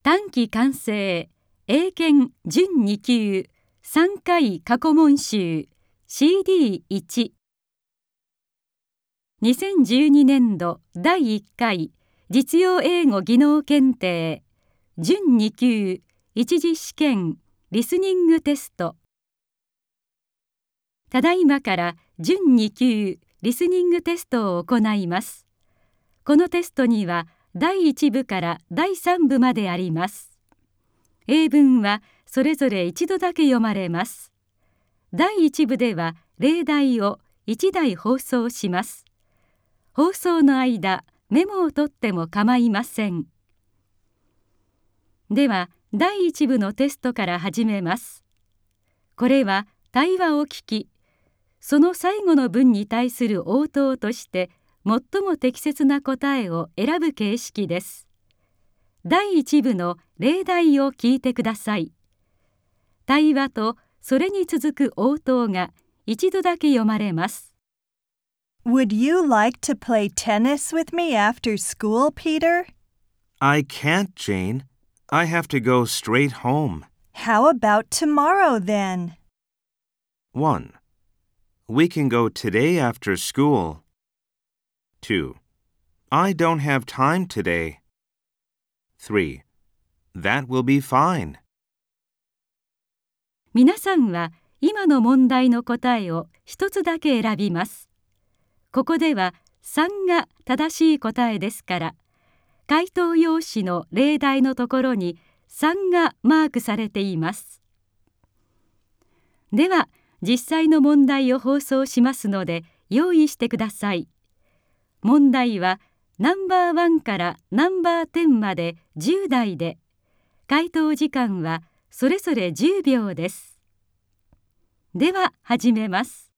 短期完成英検準2級3回過去問集 CD1 2012年度第1回実用英語技能検定準2級一次試験リスニングテスト。ただいまから準2級リスニングテストを行います。このテストには第1部から第3部まであります。英文はそれぞれ一度だけ読まれます。第1部では例題を1題放送します。放送の間、メモを取っても構いません。では、第1部のテストから始めます。これは対話を聞き、その最後の文に対する応答として最も適切な答えを選ぶ形式です。第1部の例題を聞いてください。対話とそれに続く応答が一度だけ読まれます。 Would you like to play tennis with me after school, Peter? I can't, Jane. I have to go straight home. How about tomorrow then? 1. We can go today after school. 2. I don't have time today. 3. That will be fine. 皆さんは今の問題の答えを一つだけ選びます。ここでは3が正しい答えですから、回答用紙の例題のところに3がマークされています。では、実際の問題を放送しますので用意してください。問題はナンバー1からナンバー10まで10題で、回答時間はそれぞれ10秒です。では始めます。